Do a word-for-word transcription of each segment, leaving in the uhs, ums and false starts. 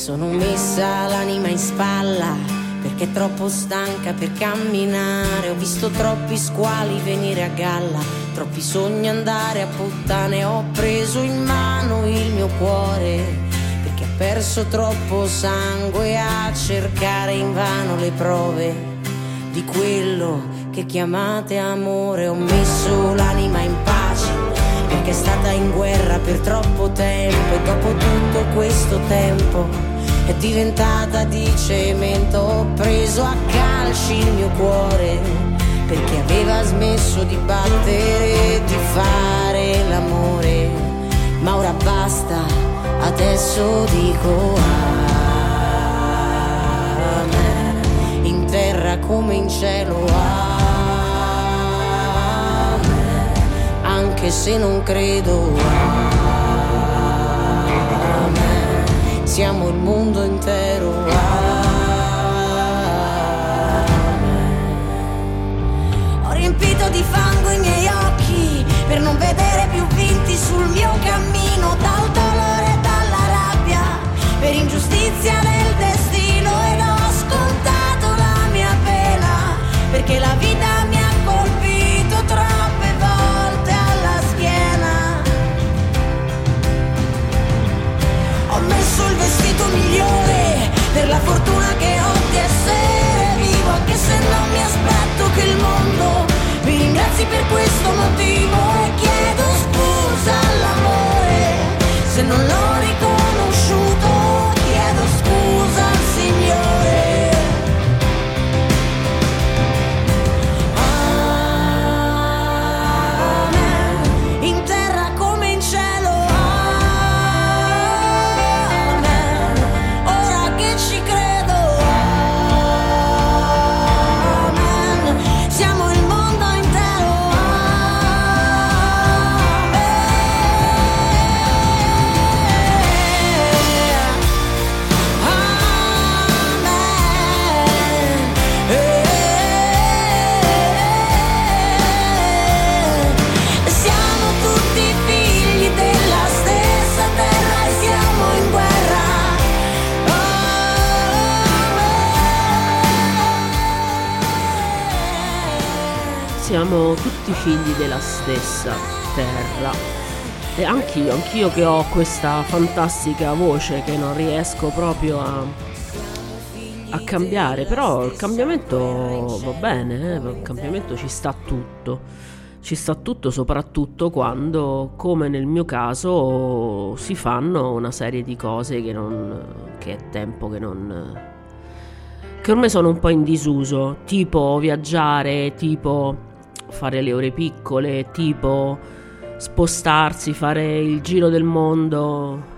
Sono messa l'anima in spalla perché troppo stanca per camminare. Ho visto troppi squali venire a galla, troppi sogni andare a puttane. Ho preso in mano il mio cuore perché ha perso troppo sangue a cercare invano le prove di quello che chiamate amore. Ho messo l'anima in pace perché è stata in guerra per troppo tempo e dopo tutto questo tempo è diventata di cemento. Ho preso a calci il mio cuore perché aveva smesso di battere e di fare l'amore. Ma ora basta, adesso dico amen, in terra come in cielo amen, anche se non credo amen, siamo il mondo intero amen. Ho riempito di fango i miei occhi per non vedere più vinti sul mio cammino, dal dolore e dalla rabbia, per ingiustizia del destino, ed ho scontato la mia pena perché la vita mi ha colpito troppe volte alla schiena. Ho messo il vestito migliore per la fortuna che ho di essere vivo, anche se non mi aspetto che il mondo mi ringrazi per questo motivo, e chiedo scusa all'amore se non l'ho riconosciuto, chiedo scusa al Signore. Amen, in terra come in cielo amen, ora che ci credo amen, siamo il mondo intero siamo tutti figli della stessa terra e siamo in guerra. Siamo tutti figli della stessa terra. E anch'io, anch'io che ho questa fantastica voce che non riesco proprio a, a cambiare. Però il cambiamento va bene, eh? Il cambiamento ci sta tutto. Ci sta tutto soprattutto quando, come nel mio caso, si fanno una serie di cose che non che è tempo che non che ormai sono un po' in disuso, tipo viaggiare, tipo fare le ore piccole, tipo spostarsi, fare il giro del mondo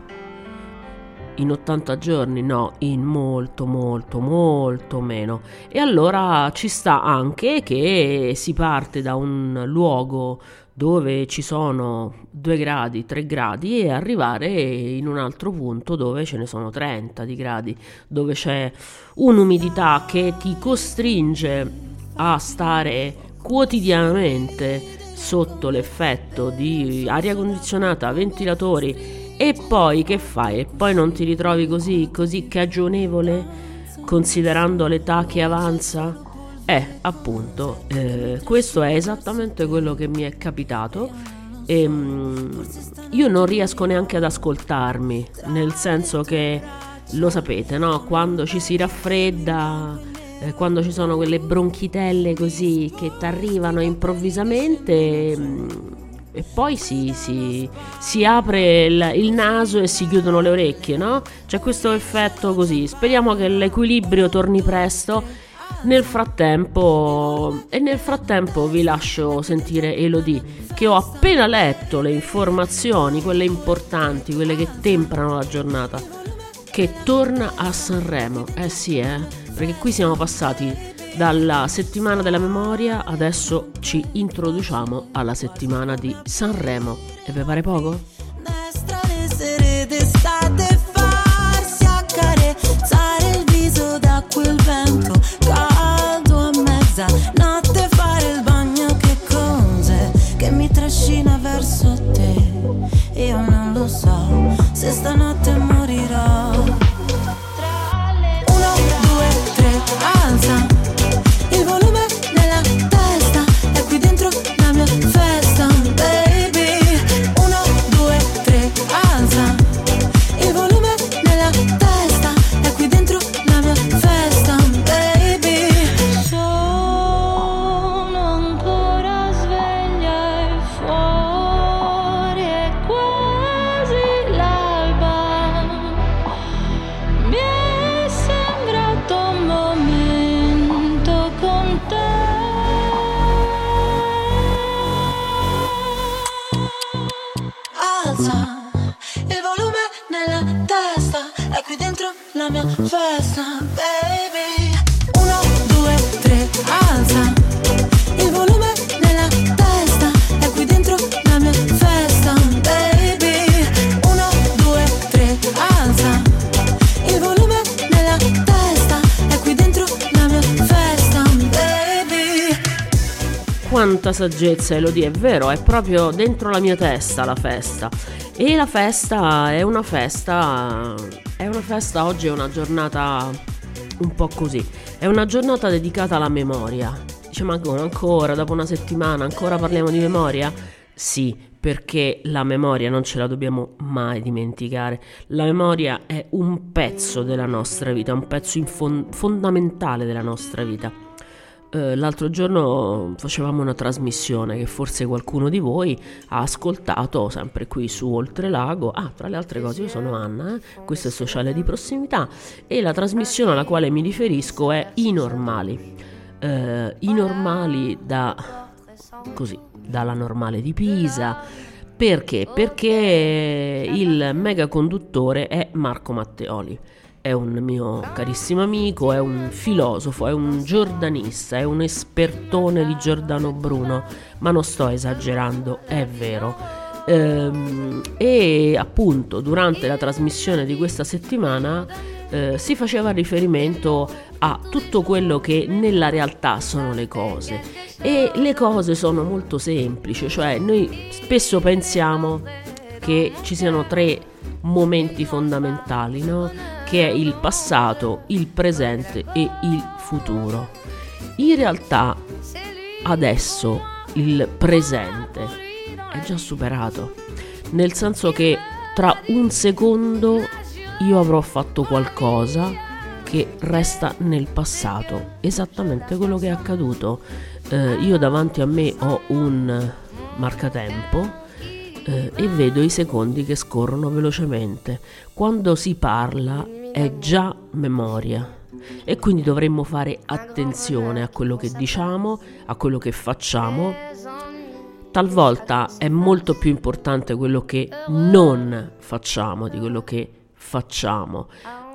in ottanta giorni, no, in molto molto molto meno. E allora ci sta anche che si parte da un luogo dove ci sono due gradi, tre gradi, e arrivare in un altro punto dove ce ne sono trenta di gradi, dove c'è un'umidità che ti costringe a stare quotidianamente sotto l'effetto di aria condizionata, ventilatori. E poi che fai? E poi non ti ritrovi così, così cagionevole, considerando l'età che avanza? Eh, appunto, eh, questo è esattamente quello che mi è capitato. E, mh, io non riesco neanche ad ascoltarmi, nel senso che, lo sapete, no? Quando ci si raffredda, eh, quando ci sono quelle bronchitelle così che ti arrivano improvvisamente... Mh, e poi si, si, si apre il, il naso e si chiudono le orecchie, no? C'è questo effetto così. Speriamo che l'equilibrio torni presto. Nel frattempo e nel frattempo vi lascio sentire Elodie, che ho appena letto le informazioni, quelle importanti, quelle che temprano la giornata, che torna a Sanremo. Eh sì, eh, perché qui siamo passati dalla settimana della memoria, adesso ci introduciamo alla settimana di Sanremo. E vi pare poco? Destra le sere d'estate, farsi accarezzare il viso da quel vento caldo a mezzanotte, fare il bagno, che cose che mi trascina verso te. Io non lo so se stanotte morirò. quanta saggezza, Elodie, è vero, è proprio dentro la mia testa la festa. E la festa è una festa, è una festa, oggi è una giornata un po' così, è una giornata dedicata alla memoria. Dice, ma ancora, dopo una settimana, ancora parliamo di memoria? Sì, perché la memoria non ce la dobbiamo mai dimenticare. La memoria è un pezzo della nostra vita, un pezzo infon- fondamentale della nostra vita. Uh, l'altro giorno facevamo una trasmissione che forse qualcuno di voi ha ascoltato, sempre qui su Oltrelago. Ah, tra le altre cose, io sono Anna, eh? Questo è Sociale di Prossimità, e la trasmissione alla quale mi riferisco è I Normali. Uh, I Normali da così, dalla Normale di Pisa. Perché? Perché il mega conduttore è Marco Matteoli. È un mio carissimo amico, è un filosofo, è un giordanista, è un espertone di Giordano Bruno, ma non sto esagerando, è vero. Ehm, e appunto durante la trasmissione di questa settimana eh, si faceva riferimento a tutto quello che nella realtà sono le cose, e le cose sono molto semplici, cioè noi spesso pensiamo che ci siano tre momenti fondamentali, no? Che è il passato, il presente e il futuro. In realtà adesso il presente è già superato, nel senso che tra un secondo io avrò fatto qualcosa che resta nel passato, esattamente quello che è accaduto. Eh, io davanti a me ho un marcatempo eh, e vedo i secondi che scorrono velocemente. Quando si parla è già memoria, e quindi dovremmo fare attenzione a quello che diciamo, a quello che facciamo. Talvolta è molto più importante quello che non facciamo di quello che facciamo,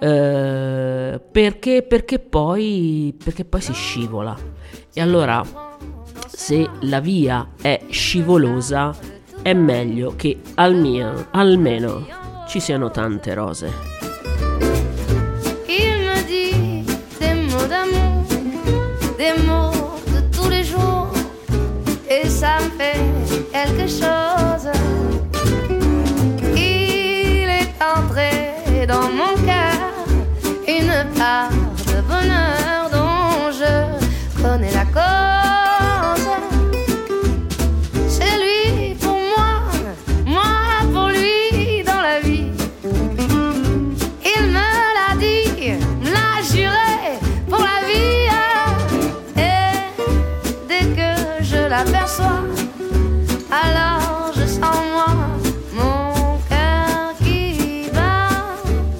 eh, perché, perché, poi, perché poi si scivola. E allora, se la via è scivolosa, è meglio che al mio, almeno ci siano tante rose. D'amour, des mots de tous les jours, et ça me fait quelque chose. Il est entré dans mon cœur une part de bonheur dont je connais la cause. C'est lui pour moi, moi pour lui dans la vie. Il me l'a dit, me l'a juré pour la vie, et dès que je l'aperçois, alors je sens moi mon cœur qui bat.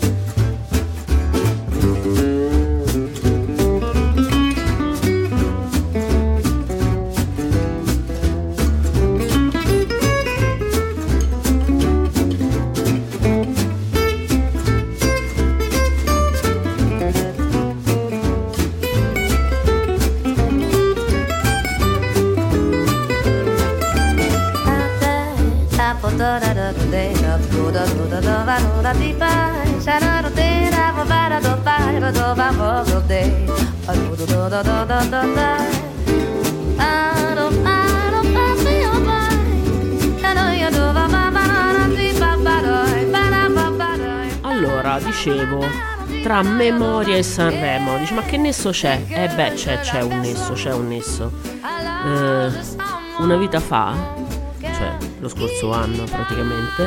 Allora, dicevo, tra memoria e Sanremo, dici, ma che nesso c'è? Eh beh, c'è, c'è un nesso, c'è un nesso. Eh, una vita fa, cioè lo scorso anno praticamente,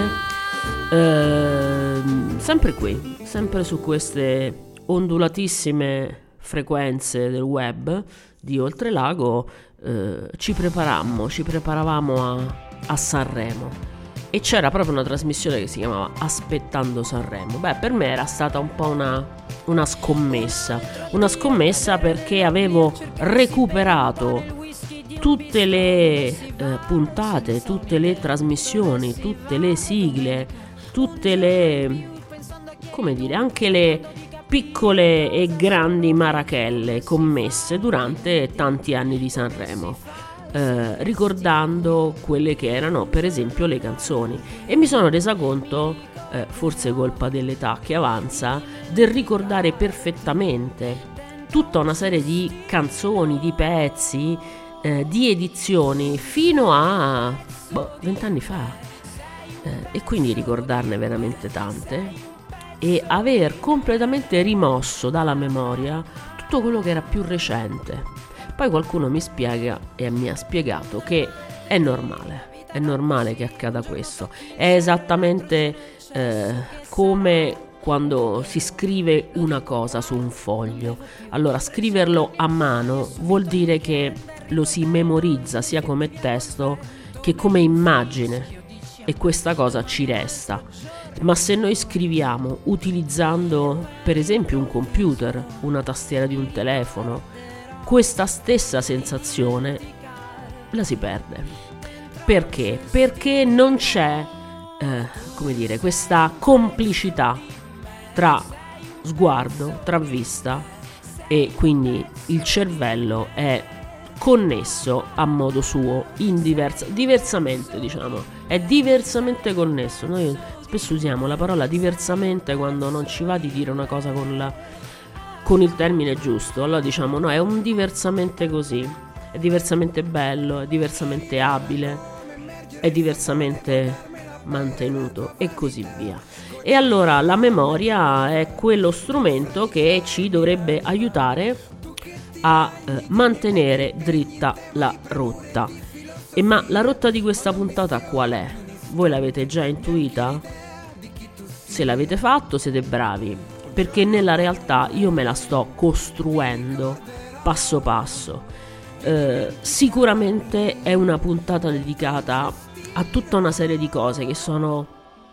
eh, sempre qui, sempre su queste ondulatissime frequenze del web di Oltrelago, eh, ci preparammo, ci preparavamo a, a Sanremo, e c'era proprio una trasmissione che si chiamava Aspettando Sanremo. Beh, per me era stata un po' una, una scommessa, una scommessa perché avevo recuperato tutte le eh, puntate, tutte le trasmissioni, tutte le sigle, tutte le, come dire, anche le piccole e grandi marachelle commesse durante tanti anni di Sanremo, eh, ricordando quelle che erano per esempio le canzoni, e mi sono resa conto, eh, forse colpa dell'età che avanza, del ricordare perfettamente tutta una serie di canzoni, di pezzi eh, di edizioni fino a boh, vent'anni fa, eh, e quindi ricordarne veramente tante e aver completamente rimosso dalla memoria tutto quello che era più recente. Poi qualcuno mi spiega e mi ha spiegato che è normale, è normale che accada questo, è esattamente eh, come quando si scrive una cosa su un foglio. Allora, scriverlo a mano vuol dire che lo si memorizza sia come testo che come immagine, e questa cosa ci resta. Ma se noi scriviamo utilizzando per esempio un computer, una tastiera di un telefono, questa stessa sensazione la si perde. Perché? Perché non c'è eh, come dire, questa complicità tra sguardo, tra vista, e quindi il cervello è connesso a modo suo, in diversa, diversamente diciamo, è diversamente connesso. Noi spesso usiamo la parola diversamente quando non ci va di dire una cosa con, la, con il termine giusto. Allora diciamo no, è un diversamente così, è diversamente bello, è diversamente abile, è diversamente mantenuto e così via. E allora la memoria è quello strumento che ci dovrebbe aiutare a eh, mantenere dritta la rotta. E ma la rotta di questa puntata qual è? Voi l'avete già intuita? Se l'avete fatto siete bravi, perché nella realtà io me la sto costruendo passo passo. Eh, sicuramente è una puntata dedicata a tutta una serie di cose che sono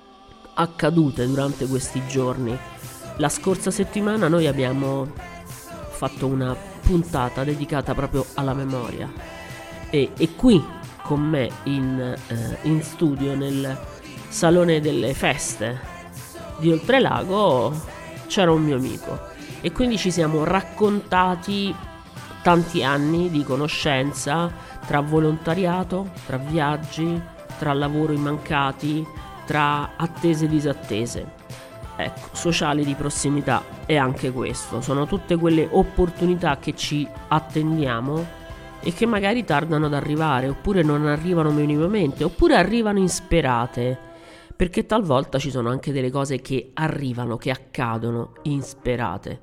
accadute durante questi giorni. La scorsa settimana noi abbiamo fatto una puntata dedicata proprio alla memoria e, e qui con me in, eh, in studio nel salone delle feste di Oltrelago c'era un mio amico e quindi ci siamo raccontati tanti anni di conoscenza tra volontariato, tra viaggi, tra lavoro immancati, tra attese e disattese. Ecco, sociale di prossimità è anche questo, sono tutte quelle opportunità che ci attendiamo e che magari tardano ad arrivare, oppure non arrivano minimamente, oppure arrivano insperate, perché talvolta ci sono anche delle cose che arrivano, che accadono insperate,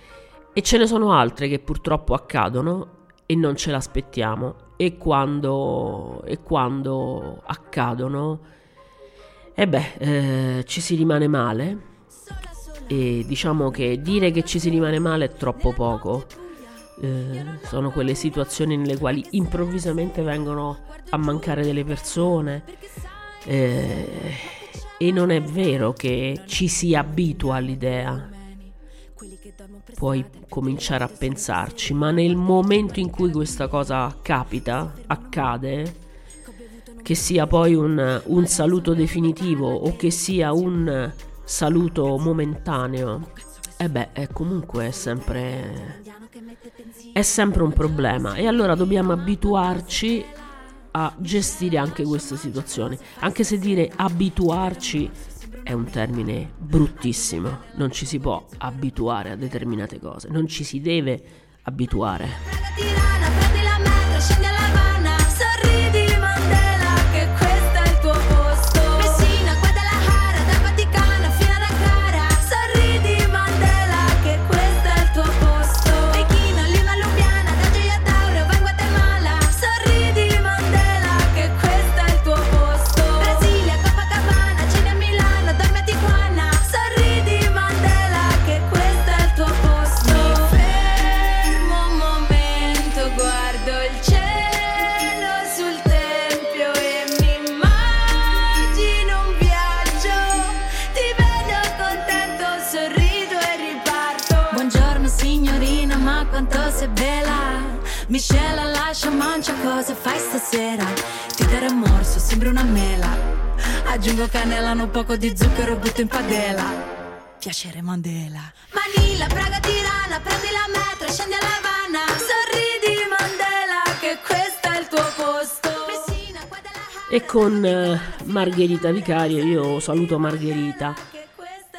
e ce ne sono altre che purtroppo accadono e non ce l'aspettiamo, e quando, e quando accadono e beh, eh, ci si rimane male, e diciamo che dire che ci si rimane male è troppo poco. Eh, sono quelle situazioni nelle quali improvvisamente vengono a mancare delle persone, eh, e non è vero che ci si abitua all'idea. Puoi cominciare a pensarci, ma nel momento in cui questa cosa capita, accade, che sia poi un, un saluto definitivo o che sia un saluto momentaneo, e beh, è comunque è sempre è sempre un problema, e allora dobbiamo abituarci a gestire anche queste situazioni, anche se dire abituarci è un termine bruttissimo. Non ci si può abituare a determinate cose, non ci si deve abituare. Tirana, prendi la metro, scendi alla Havana, sorridi Mandela che questo è il tuo posto. Messina, Guadalajara, dal Vaticano fino ad Ankara, sorridi Mandela che questo è il tuo posto. Pechino, Lima, Lubiana, da Gioia Tauro, vai in Guatemala, sorridi Mandela che questo è il tuo posto. Brasilia, Copacabana, cena a Milano, dormi a Tijuana, sorridi Mandela che questo è il tuo posto. Mi fermo un momento, guardo il cielo sul tempio e mi immagino un viaggio. Ti vedo contento, sorrido e riparto. Buongiorno signorina, ma quanto sei bella. Michelle, lascia mancia, cosa fai stasera? Ti darò un morso, sembra una mela. Aggiungo cannella, un poco di zucchero, butto in padella. Piacere Mandela. Manila, Praga, Tirana, prendi la metro, scendi alla Havana, sorridi Mandela che questo è il tuo posto. Messina, Guadalajara, E con eh, Margherita Vicario io saluto Margherita che questo è il tuo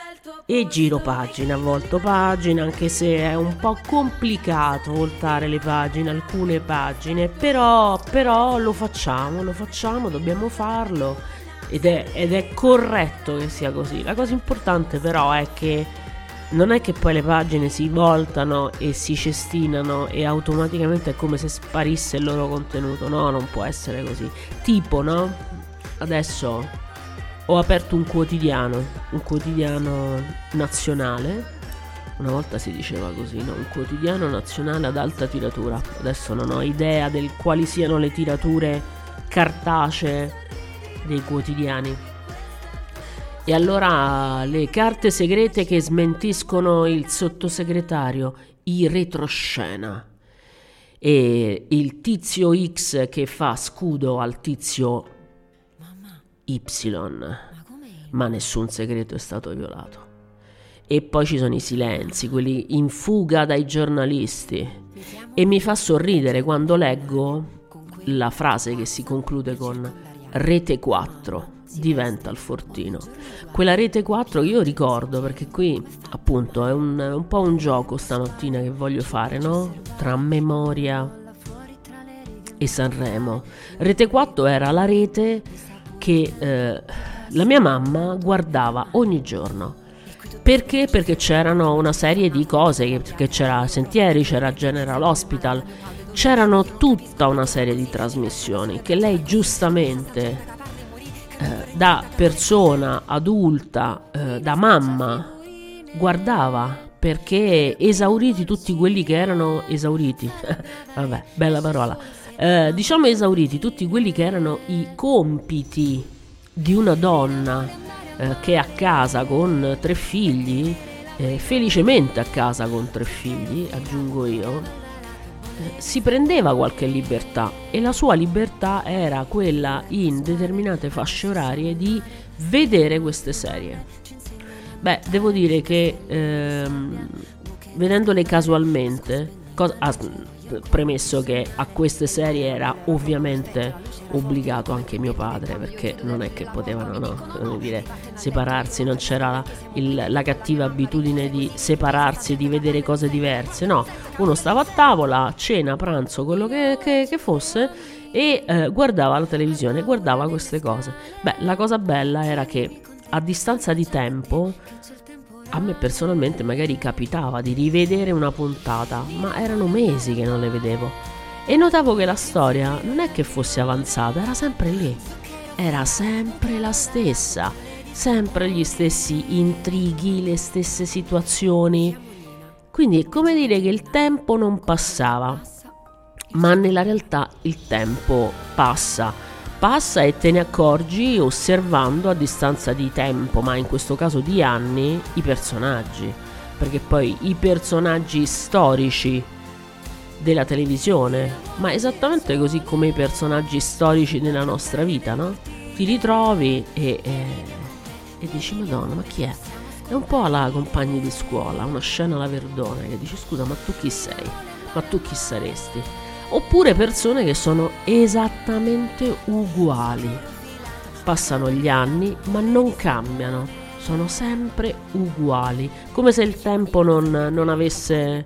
e giro pagina, avvolto pagina, anche se è un po' complicato voltare le pagine, alcune pagine, però, però lo facciamo, lo facciamo, dobbiamo farlo ed è, ed è corretto che sia così. La cosa importante però è che non è che poi le pagine si voltano e si cestinano e automaticamente è come se sparisse il loro contenuto. No, non può essere così. Tipo, no? Adesso ho aperto un quotidiano, un quotidiano nazionale. Una volta si diceva così, no? Un quotidiano nazionale ad alta tiratura. Adesso non ho idea del quali siano le tirature cartacee dei quotidiani. E allora le carte segrete che smentiscono il sottosegretario, i retroscena, e il tizio X che fa scudo al tizio Y, ma nessun segreto è stato violato. E poi ci sono i silenzi, quelli in fuga dai giornalisti, e mi fa sorridere quando leggo la frase che si conclude con Rete quattro diventa il fortino. Quella Rete quattro che io ricordo, perché qui appunto è un, un po' un gioco stamattina che voglio fare, no? Tra memoria e Sanremo. Rete quattro era la rete che eh, la mia mamma guardava ogni giorno. Perché? Perché c'erano una serie di cose, che, che c'era Sentieri, c'era General Hospital, c'erano tutta una serie di trasmissioni che lei giustamente da persona adulta, eh, da mamma, guardava, perché esauriti tutti quelli che erano esauriti vabbè, bella parola, eh, diciamo esauriti tutti quelli che erano i compiti di una donna eh, che è a casa con tre figli, eh, felicemente a casa con tre figli, aggiungo io, si prendeva qualche libertà, e la sua libertà era quella, in determinate fasce orarie, di vedere queste serie. Beh, devo dire che ehm, vedendole casualmente, cosa, ah, premesso che a queste serie era ovviamente obbligato anche mio padre, perché non è che potevano, no, come dire, separarsi, non c'era il, la cattiva abitudine di separarsi e di vedere cose diverse, no, uno stava a tavola, cena, pranzo, quello che, che, che fosse, e eh, guardava la televisione, guardava queste cose. Beh, la cosa bella era che a distanza di tempo a me personalmente magari capitava di rivedere una puntata, ma erano mesi che non le vedevo, e notavo che la storia non è che fosse avanzata, era sempre lì, era sempre la stessa, sempre gli stessi intrighi, le stesse situazioni. Quindi è come dire che il tempo non passava, ma nella realtà il tempo passa. Passa e te ne accorgi osservando a distanza di tempo, ma in questo caso di anni, i personaggi. Perché poi i personaggi storici della televisione, ma esattamente così come i personaggi storici della nostra vita, no? Ti ritrovi e, e, e dici, Madonna, ma chi è? È un po' alla Compagni di scuola, una scena alla Verdone, che dici, scusa, ma tu chi sei? Ma tu chi saresti? Oppure persone che sono esattamente uguali. Passano gli anni, ma non cambiano, sono sempre uguali, come se il tempo non, non avesse eh,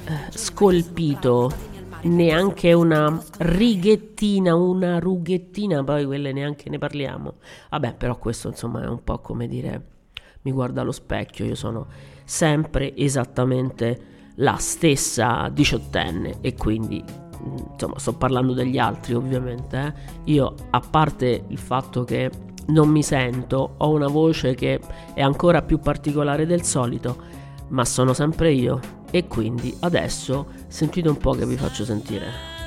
scolpito neanche una righettina, una rughettina, poi quelle neanche ne parliamo. Vabbè, però questo insomma è un po' come dire, mi guardo allo specchio, io sono sempre esattamente la stessa diciottenne, e quindi insomma sto parlando degli altri ovviamente, eh. Io, a parte il fatto che non mi sento, ho una voce che è ancora più particolare del solito, ma sono sempre io, e quindi adesso sentite un po' che vi faccio sentire.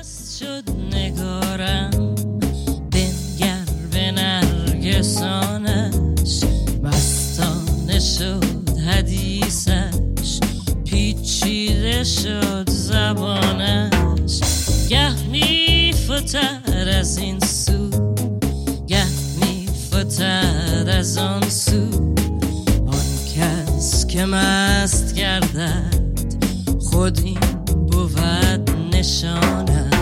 گه میفتر از این سو گه میفتر از آن سو آن کس که مست گردد خود این بود نشانش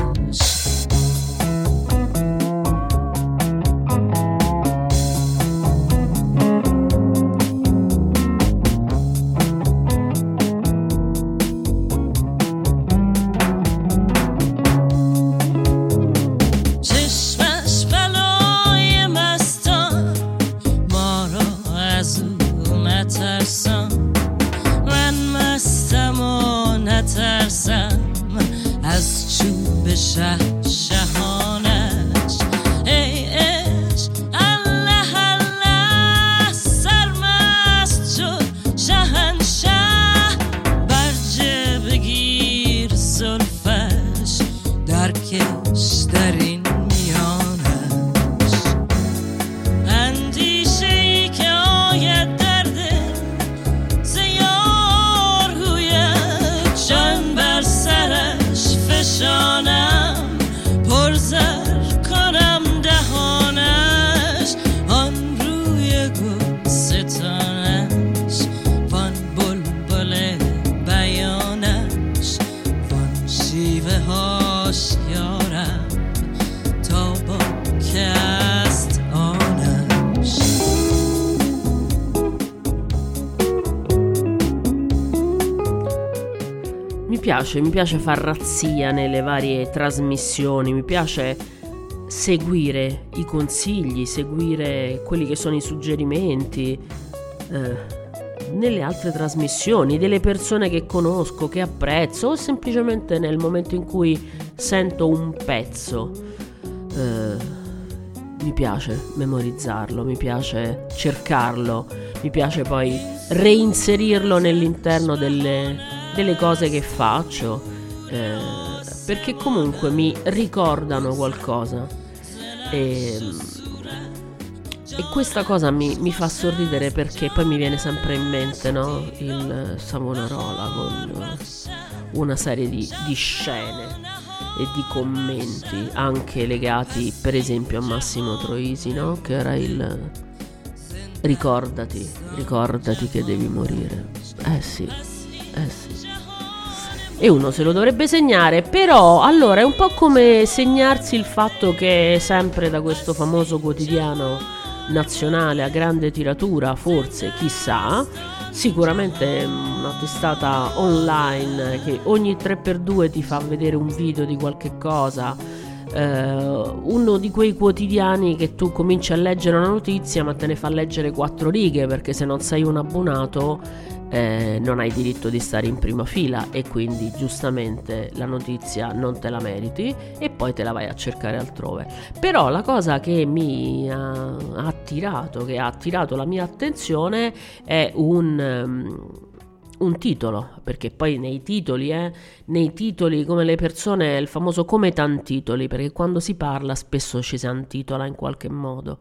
piace, mi piace far razzia nelle varie trasmissioni, mi piace seguire i consigli, seguire quelli che sono i suggerimenti eh, nelle altre trasmissioni, delle persone che conosco, che apprezzo, o semplicemente nel momento in cui sento un pezzo. Eh, mi piace memorizzarlo, mi piace cercarlo, mi piace poi reinserirlo nell'interno delle, delle cose che faccio, eh, perché comunque mi ricordano qualcosa. E, E questa cosa mi, mi fa sorridere, perché poi mi viene sempre in mente, no? Il Savonarola con una serie di, di scene e di commenti anche legati per esempio a Massimo Troisi, no? Che era il ricordati, ricordati che devi morire. Eh sì, eh sì. E uno se lo dovrebbe segnare, però allora è un po' come segnarsi il fatto che sempre da questo famoso quotidiano nazionale a grande tiratura, forse, chissà, sicuramente una testata online che ogni tre per due ti fa vedere un video di qualche cosa, eh, uno di quei quotidiani che tu cominci a leggere una notizia ma te ne fa leggere quattro righe, perché se non sei un abbonato Eh, non hai diritto di stare in prima fila e quindi giustamente la notizia non te la meriti e poi te la vai a cercare altrove. Però la cosa che mi ha, ha attirato, che ha attirato la mia attenzione è un, um, un titolo, perché poi nei titoli, eh, nei titoli come le persone, il famoso come tantitoli, perché quando si parla spesso ci si antitola in qualche modo.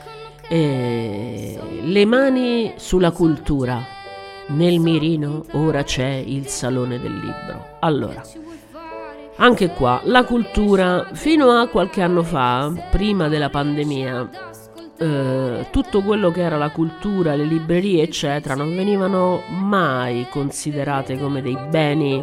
E le mani sulla cultura. Nel mirino ora c'è il Salone del Libro. Allora, anche qua la cultura, fino a qualche anno fa, prima della pandemia, eh, tutto quello che era la cultura, le librerie eccetera non venivano mai considerate come dei beni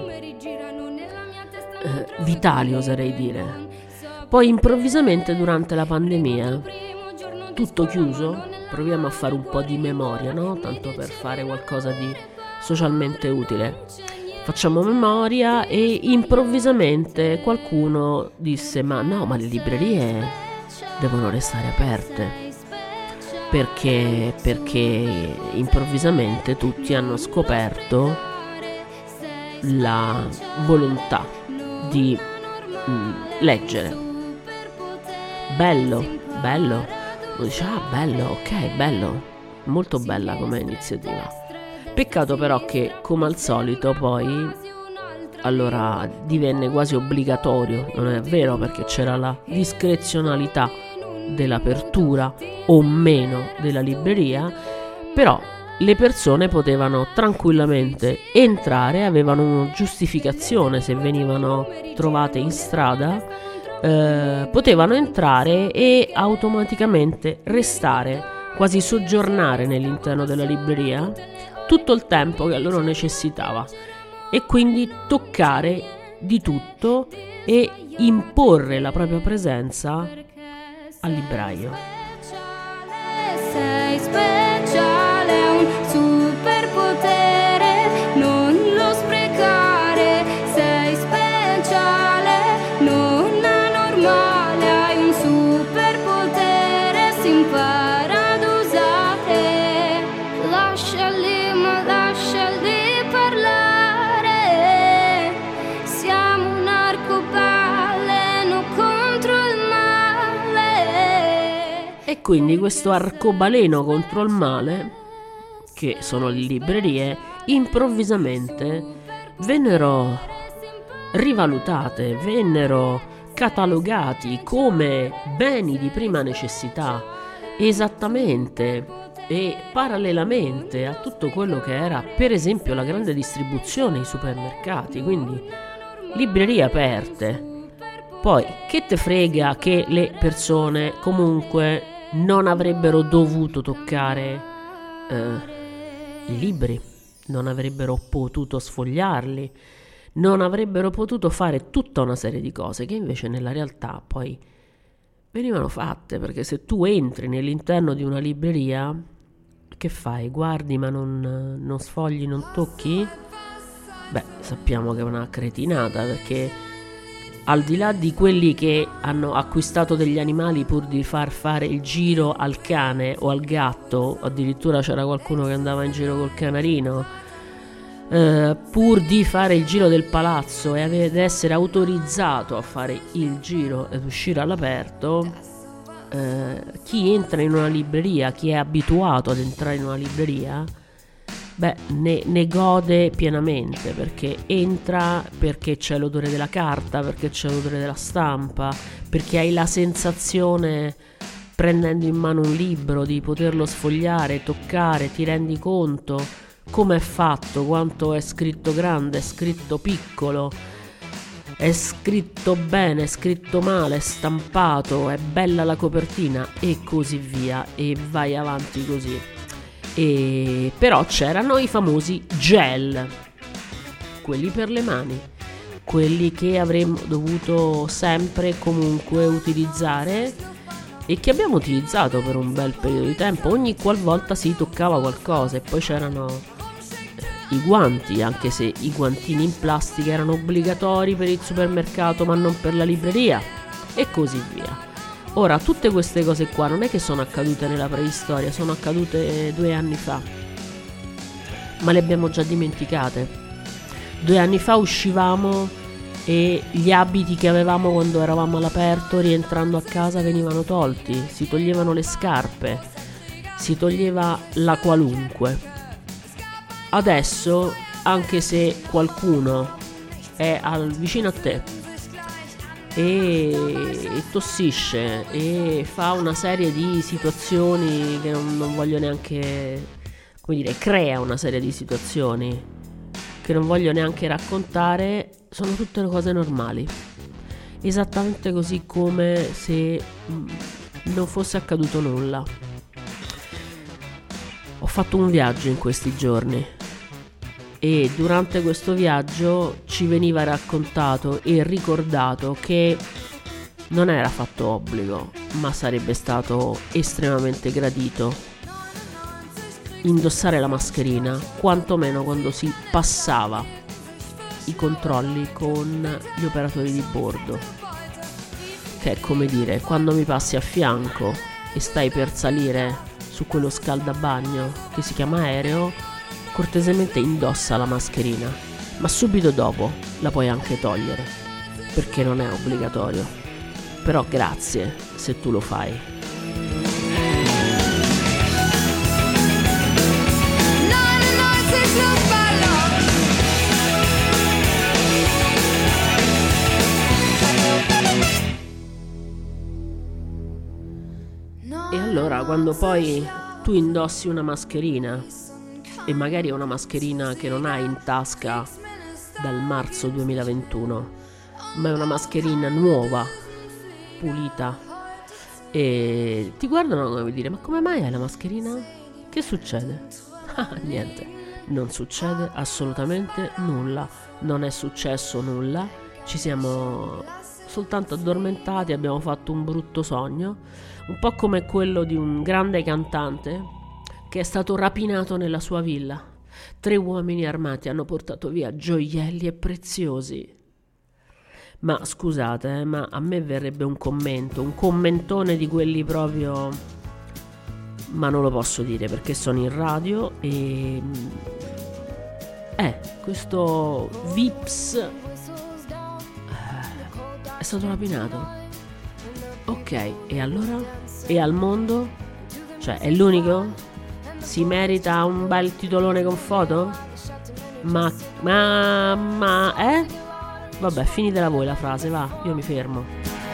eh, vitali, oserei dire. Poi improvvisamente durante la pandemia tutto chiuso, proviamo a fare un po' di memoria, no? Tanto per fare qualcosa di socialmente utile. Facciamo memoria e improvvisamente qualcuno disse ma no, ma le librerie devono restare aperte. Perché? Perché improvvisamente tutti hanno scoperto la volontà di mh, leggere. Bello, bello. Uno dice ah bello, ok, bello, molto bella come iniziativa. Peccato però che come al solito poi allora divenne quasi obbligatorio, non è vero, perché c'era la discrezionalità dell'apertura o meno della libreria, però le persone potevano tranquillamente entrare, avevano una giustificazione se venivano trovate in strada. Eh, potevano entrare e automaticamente restare, quasi soggiornare nell'interno della libreria tutto il tempo che a loro necessitava e quindi toccare di tutto e imporre la propria presenza al libraio. Sei speciale, un superpotere, non lo sprecare. Sei speciale, non normale, hai un superpotere, si impara ad usare. Lasciali, ma lasciali parlare. Siamo un arcobaleno contro il male. E quindi questo arcobaleno contro il male, che sono le librerie, improvvisamente vennero rivalutate, vennero catalogati come beni di prima necessità, esattamente e parallelamente a tutto quello che era per esempio la grande distribuzione, i supermercati, quindi librerie aperte. Poi che te frega che le persone comunque non avrebbero dovuto toccare eh, i libri, non avrebbero potuto sfogliarli, non avrebbero potuto fare tutta una serie di cose che invece nella realtà poi venivano fatte, perché se tu entri nell'interno di una libreria, che fai? Guardi ma non, non sfogli, non tocchi? beh, sappiamo che è una cretinata, perché al di là di quelli che hanno acquistato degli animali pur di far fare il giro al cane o al gatto, addirittura c'era qualcuno che andava in giro col canarino, eh, pur di fare il giro del palazzo e ad essere autorizzato a fare il giro ed uscire all'aperto, eh, chi entra in una libreria, chi è abituato ad entrare in una libreria, beh, ne, ne gode pienamente, perché entra, perché c'è l'odore della carta, perché c'è l'odore della stampa, perché hai la sensazione, prendendo in mano un libro, di poterlo sfogliare, toccare, ti rendi conto come è fatto, quanto è scritto grande, è scritto piccolo, è scritto bene, è scritto male, è stampato, è bella la copertina e così via, e vai avanti così. E però c'erano i famosi gel, quelli per le mani, quelli che avremmo dovuto sempre e comunque utilizzare e che abbiamo utilizzato per un bel periodo di tempo ogni qualvolta si toccava qualcosa. E poi c'erano i guanti, anche se i guantini in plastica erano obbligatori per il supermercato ma non per la libreria, e così via. Ora, tutte queste cose qua non è che sono accadute nella preistoria, sono accadute due anni fa, ma le abbiamo già dimenticate. Due anni fa uscivamo e gli abiti che avevamo quando eravamo all'aperto, rientrando a casa, venivano tolti, si toglievano le scarpe, si toglieva la qualunque. Adesso, anche se qualcuno è al, vicino a te e, e tossisce e fa una serie di situazioni che non, non voglio neanche, come dire, crea una serie di situazioni che non voglio neanche raccontare, sono tutte cose normali, esattamente così come se mh, non fosse accaduto nulla. Ho fatto un viaggio in questi giorni e durante questo viaggio ci veniva raccontato e ricordato che non era fatto obbligo, ma sarebbe stato estremamente gradito indossare la mascherina, quantomeno quando si passava i controlli con gli operatori di bordo, che è come dire, quando mi passi a fianco e stai per salire su quello scaldabagno che si chiama aereo, cortesemente indossa la mascherina, ma subito dopo la puoi anche togliere, perché non è obbligatorio. Però grazie se tu lo fai. E allora, quando poi tu indossi una mascherina, e magari è una mascherina che non hai in tasca dal marzo duemilaventuno, ma è una mascherina nuova, pulita, e ti guardano come dire: ma come mai hai la mascherina? Che succede? Ah, niente, non succede assolutamente nulla, non è successo nulla, ci siamo soltanto addormentati, abbiamo fatto un brutto sogno, un po' come quello di un grande cantante che è stato rapinato nella sua villa. Tre uomini armati hanno portato via gioielli e preziosi. Ma scusate, eh, ma a me verrebbe un commento, un commentone di quelli proprio... ma non lo posso dire perché sono in radio e... Eh, questo Vips è stato rapinato. Ok, e allora? E al mondo? Cioè, è l'unico? Si merita un bel titolone con foto? Ma, ma, ma, eh? Vabbè, finitela voi la frase, va, io mi fermo.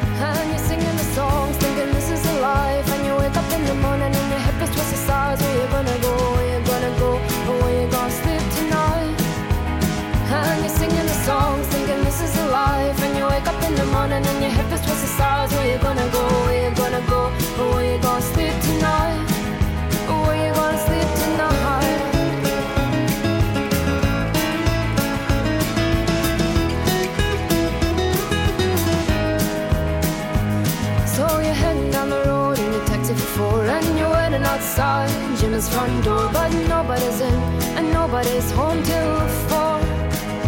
Outside Jimmy's front door, but nobody's in and nobody's home till four.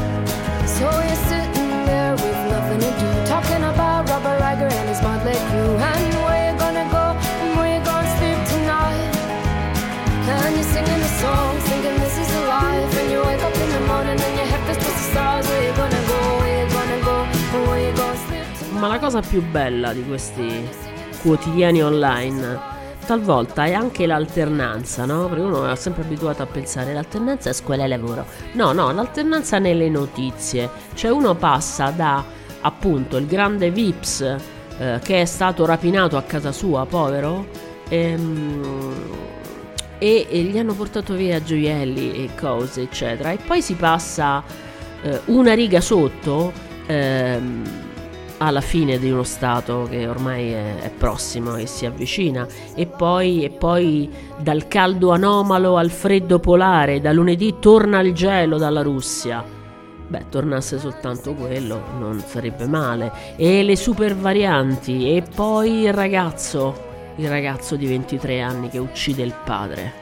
So you're sitting there with nothing to do, talking about Robert Riger and his motley crew, and where you gonna go and where you gonna sleep tonight. And you're singing the song, thinking this is the life, and you wake up in the morning and your head feels just the stars. Where you gonna go, where you gonna go, and where you gonna sleep tonight. Ma la cosa più bella di questi quotidiani online talvolta è anche l'alternanza, no? Perché uno è sempre abituato a pensare l'alternanza è scuola e lavoro. No, no, l'alternanza nelle notizie. Cioè uno passa da appunto il grande Vips eh, che è stato rapinato a casa sua, povero, ehm, e, e gli hanno portato via gioielli e cose eccetera, e poi si passa eh, una riga sotto ehm, alla fine di uno stato che ormai è, è prossimo e si avvicina, e poi, e poi dal caldo anomalo al freddo polare, da lunedì torna il gelo dalla Russia. Beh, tornasse soltanto quello non sarebbe male. E le super varianti, e poi il ragazzo il ragazzo di ventitré anni che uccide il padre.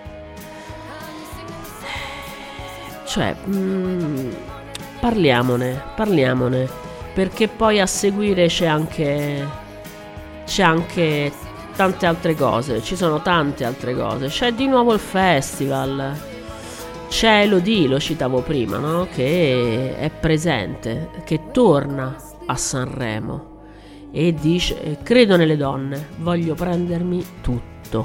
Cioè mm, parliamone parliamone perché poi a seguire c'è anche c'è anche tante altre cose, ci sono tante altre cose. C'è di nuovo il festival, c'è Elodie, lo citavo prima, no? Che è presente, che torna a Sanremo e dice: credo nelle donne, voglio prendermi tutto.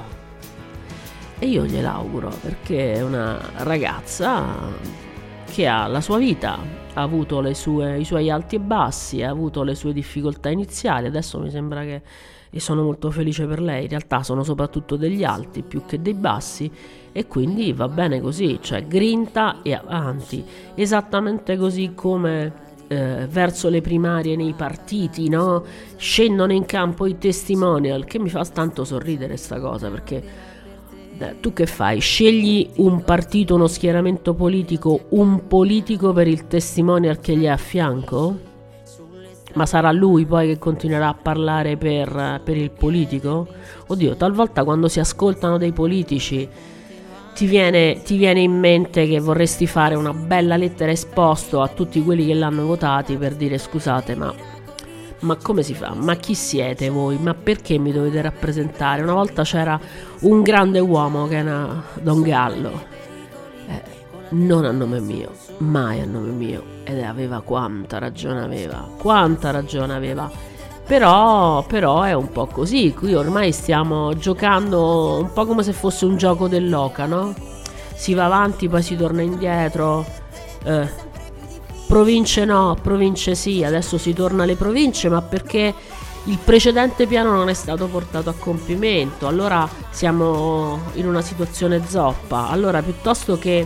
E io gliel'auguro, perché è una ragazza che ha la sua vita, ha avuto le sue, i suoi alti e bassi, ha avuto le sue difficoltà iniziali. Adesso mi sembra che, e sono molto felice per lei, in realtà sono soprattutto degli alti più che dei bassi, e quindi va bene così, cioè grinta e avanti, esattamente così come eh, verso le primarie nei partiti, no? Scendono in campo i testimonial, che mi fa tanto sorridere sta cosa, perché tu che fai? Scegli un partito, uno schieramento politico, un politico per il testimonial che gli è a fianco? Ma sarà lui poi che continuerà a parlare per, per il politico? Oddio, talvolta quando si ascoltano dei politici ti viene, ti viene in mente che vorresti fare una bella lettera esposto a tutti quelli che l'hanno votati per dire: scusate, ma Ma come si fa? Ma chi siete voi? Ma perché mi dovete rappresentare? Una volta c'era un grande uomo che era Don Gallo, eh, non a nome mio, mai a nome mio, ed aveva quanta ragione aveva, quanta ragione aveva. Però, però è un po' così, qui ormai stiamo giocando un po' come se fosse un gioco dell'oca, no? Si va avanti, poi si torna indietro, eh province no, province sì, adesso si torna alle province, ma perché il precedente piano non è stato portato a compimento, allora siamo in una situazione zoppa. Allora, piuttosto che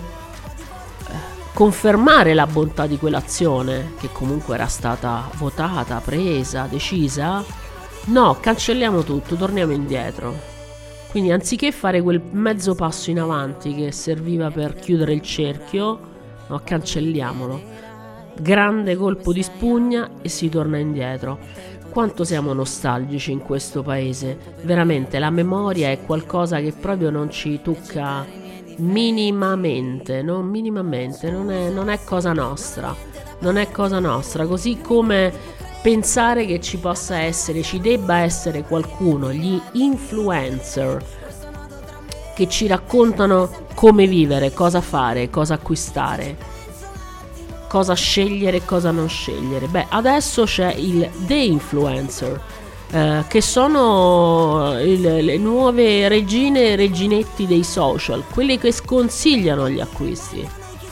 confermare la bontà di quell'azione, che comunque era stata votata, presa, decisa, no, cancelliamo tutto, torniamo indietro. Quindi anziché fare quel mezzo passo in avanti che serviva per chiudere il cerchio, no, cancelliamolo. Grande colpo di spugna e si torna indietro. Quanto siamo nostalgici in questo paese, veramente la memoria è qualcosa che proprio non ci tocca minimamente, no? Minimamente, non è, non è cosa nostra, non è cosa nostra, così come pensare che ci possa essere, ci debba essere qualcuno, gli influencer, che ci raccontano come vivere, cosa fare, cosa acquistare, cosa scegliere e cosa non scegliere. Beh, adesso c'è il The Influencer, eh, che sono il, le nuove regine e reginetti dei social, quelli che sconsigliano gli acquisti.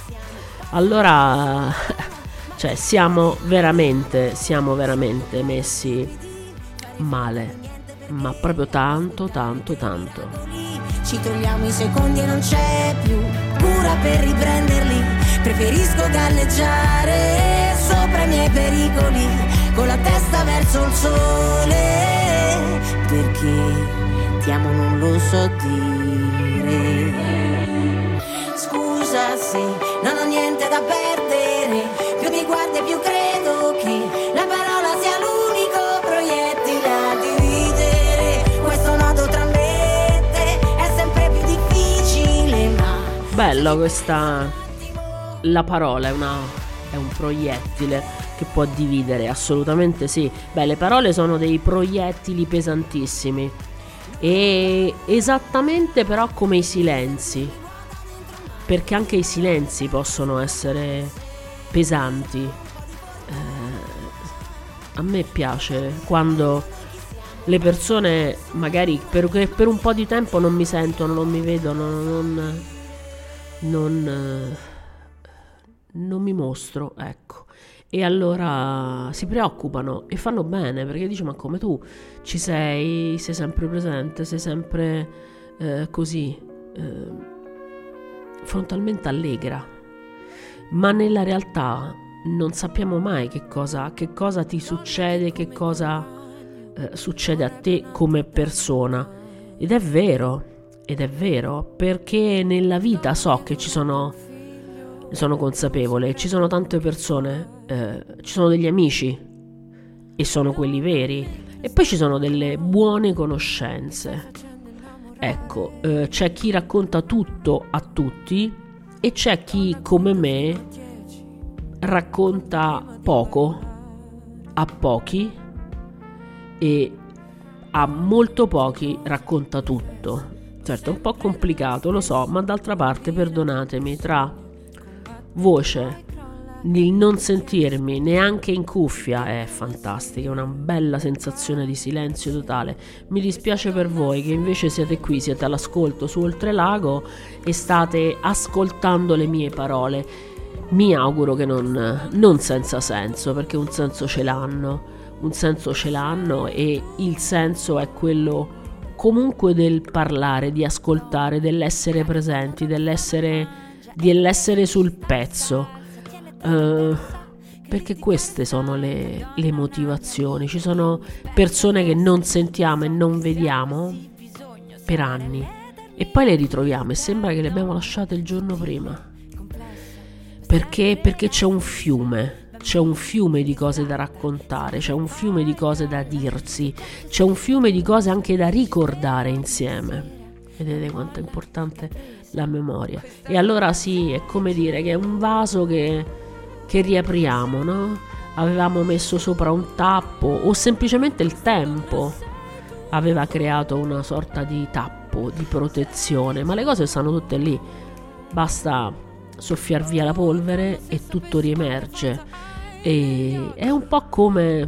Allora, cioè siamo veramente, siamo veramente messi male, ma proprio tanto, tanto, tanto. Ci togliamo i secondi e non c'è più cura per riprenderli. Preferisco galleggiare sopra i miei pericoli, con la testa verso il sole, perché ti amo non lo so dire. Scusa se non ho niente da perdere, più mi guardi più credo che la parola sia l'unico proiettile a dividere. Questo nodo tra me e te è sempre più difficile, ma bello questa... La parola è una, è un proiettile che può dividere, assolutamente sì. Beh, le parole sono dei proiettili pesantissimi, e esattamente però come i silenzi, perché anche i silenzi possono essere pesanti. Eh, a me piace quando le persone magari per, per un po' di tempo non mi sentono, non mi vedono, non, non, non mi mostro, ecco. E allora si preoccupano e fanno bene, perché dice: ma come tu ci sei, sei sempre presente, sei sempre eh, così eh, frontalmente allegra, ma nella realtà non sappiamo mai che cosa, che cosa ti succede, che cosa eh, succede a te come persona. Ed è vero, ed è vero, perché nella vita so che ci sono, ne sono consapevole, ci sono tante persone, eh, ci sono degli amici, e sono quelli veri, e poi ci sono delle buone conoscenze. Ecco, eh, c'è chi racconta tutto a tutti, e c'è chi, come me, racconta poco a pochi, e a molto pochi racconta tutto. Certo, è un po' complicato, lo so, ma d'altra parte, perdonatemi, tra voce, il non sentirmi neanche in cuffia è fantastica, è una bella sensazione di silenzio totale. Mi dispiace per voi che invece siete qui, siete all'ascolto su Oltrelago e state ascoltando le mie parole. Mi auguro che non, non senza senso, perché un senso ce l'hanno, un senso ce l'hanno, e il senso è quello comunque del parlare, di ascoltare, dell'essere presenti, dell'essere, dell'essere sul pezzo. Uh, perché queste sono le, le motivazioni. Ci sono persone che non sentiamo e non vediamo per anni, e poi le ritroviamo e sembra che le abbiamo lasciate il giorno prima. Perché? Perché c'è un fiume, c'è un fiume di cose da raccontare, c'è un fiume di cose da dirsi, c'è un fiume di cose anche da ricordare insieme. Vedete quanto è importante la memoria. E allora sì, è come dire che è un vaso che, che riapriamo, no? Avevamo messo sopra un tappo, o semplicemente il tempo aveva creato una sorta di tappo, di protezione, ma le cose stanno tutte lì, basta soffiar via la polvere e tutto riemerge. E è un po' come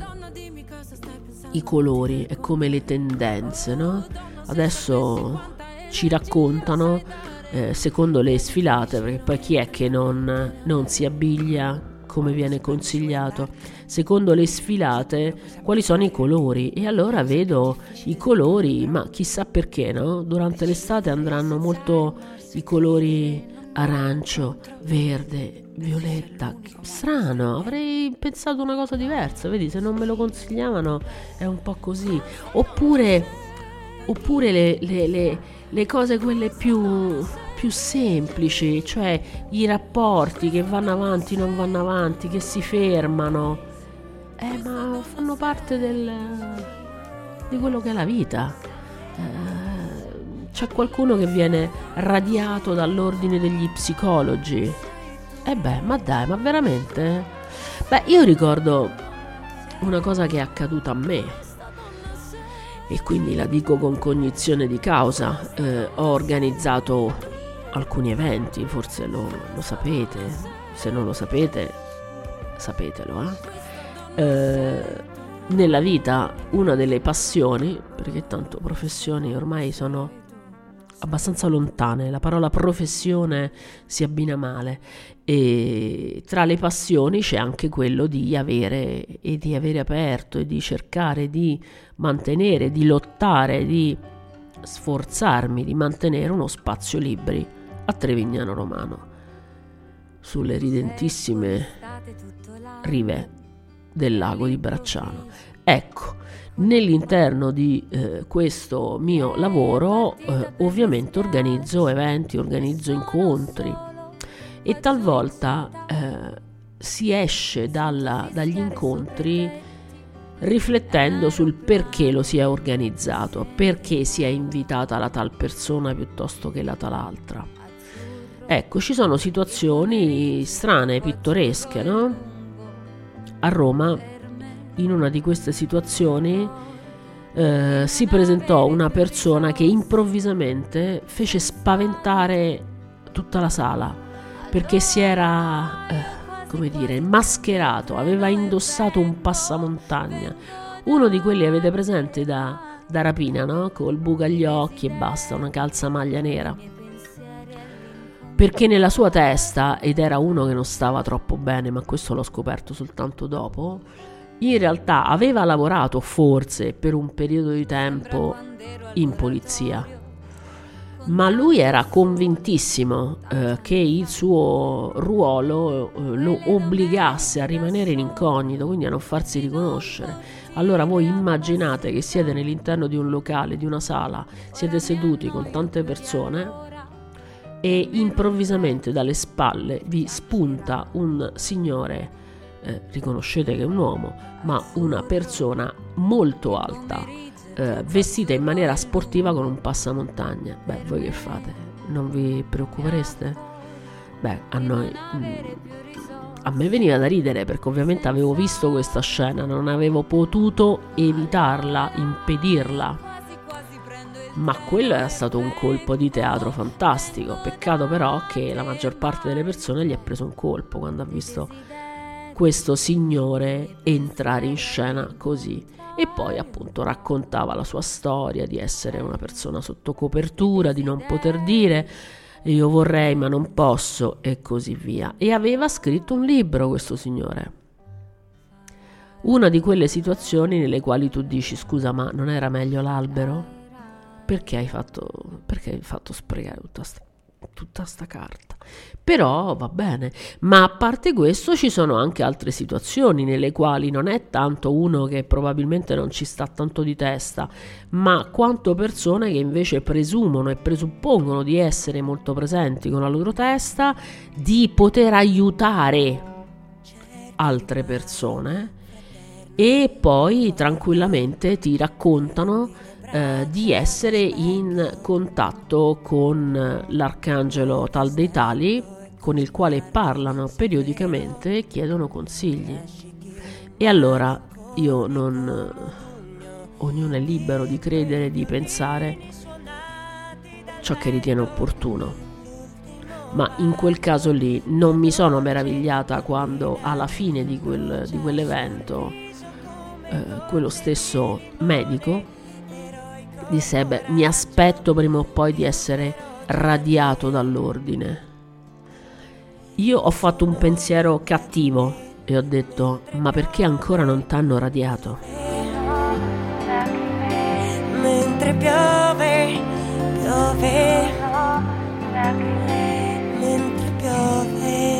i colori, è come le tendenze, no? Adesso ci raccontano eh, secondo le sfilate, perché poi chi è che non, non si abbiglia come viene consigliato, secondo le sfilate, quali sono i colori. E allora vedo i colori, ma chissà perché, no? Durante l'estate andranno molto i colori arancio, verde, violetta. Strano, avrei pensato una cosa diversa. Vedi, se non me lo consigliavano è un po' così. Oppure oppure le, le, le, le cose quelle più, più semplici, cioè i rapporti che vanno avanti, non vanno avanti, che si fermano, eh ma fanno parte del, di quello che è la vita. eh, C'è qualcuno che viene radiato dall'ordine degli psicologi. E beh, ma dai, ma veramente? Beh, io ricordo una cosa che è accaduta a me, e quindi la dico con cognizione di causa. Eh, ho organizzato alcuni eventi, forse lo, lo sapete. Se non lo sapete, sapetelo, eh? Eh, nella vita una delle passioni, perché tanto professioni ormai sono abbastanza lontane, la parola professione si abbina male, e tra le passioni c'è anche quello di avere e di avere aperto e di cercare di mantenere, di lottare, di sforzarmi di mantenere uno spazio libri a Trevignano Romano, sulle ridentissime rive del lago di Bracciano. Ecco, nell'interno di eh, questo mio lavoro eh, ovviamente organizzo eventi, organizzo incontri, e talvolta eh, si esce dalla, dagli incontri riflettendo sul perché lo si è organizzato, perché si è invitata la tal persona piuttosto che la tal altra. Ecco, ci sono situazioni strane, pittoresche, no? A Roma, in una di queste situazioni, eh, si presentò una persona che improvvisamente fece spaventare tutta la sala, perché si era, eh, come dire, mascherato, aveva indossato un passamontagna, uno di quelli avete presente da, da rapina, no? Col buco agli occhi e basta, una calzamaglia nera. Perché nella sua testa, ed era uno che non stava troppo bene, ma questo l'ho scoperto soltanto dopo, in realtà aveva lavorato forse per un periodo di tempo in polizia, ma lui era convintissimo eh, che il suo ruolo eh, lo obbligasse a rimanere in incognito, quindi a non farsi riconoscere. Allora voi immaginate che siete all'interno di un locale, di una sala, siete seduti con tante persone e improvvisamente dalle spalle vi spunta un signore, eh, riconoscete che è un uomo, ma una persona molto alta, eh, vestita in maniera sportiva con un passamontagna. Beh, voi che fate? Non vi preoccupereste? Beh, a noi... Mm, a me veniva da ridere, perché ovviamente avevo visto questa scena, non avevo potuto evitarla, impedirla. Ma quello era stato un colpo di teatro fantastico. Peccato però che la maggior parte delle persone gli ha preso un colpo quando ha visto questo signore entrare in scena così. E poi appunto raccontava la sua storia di essere una persona sotto copertura, di non poter dire io vorrei ma non posso e così via. E aveva scritto un libro questo signore. Una di quelle situazioni nelle quali tu dici scusa, ma non era meglio l'albero? Perché hai fatto, perché hai fatto sprecare tutta sta, tutta sta carta? Però va bene. Ma a parte questo ci sono anche altre situazioni nelle quali non è tanto uno che probabilmente non ci sta tanto di testa, ma quanto persone che invece presumono e presuppongono di essere molto presenti con la loro testa, di poter aiutare altre persone e poi tranquillamente ti raccontano Eh, di essere in contatto con l'arcangelo tal dei tali, con il quale parlano periodicamente e chiedono consigli. E allora io non... ognuno è libero di credere, di pensare ciò che ritiene opportuno. Ma in quel caso lì non mi sono meravigliata quando alla fine di, quel, di quell'evento eh, quello stesso medico disse beh, mi aspetto prima o poi di essere radiato dall'ordine. Io ho fatto un pensiero cattivo e ho detto ma perché ancora non t'hanno radiato? Mentre piove, piove, mentre piove.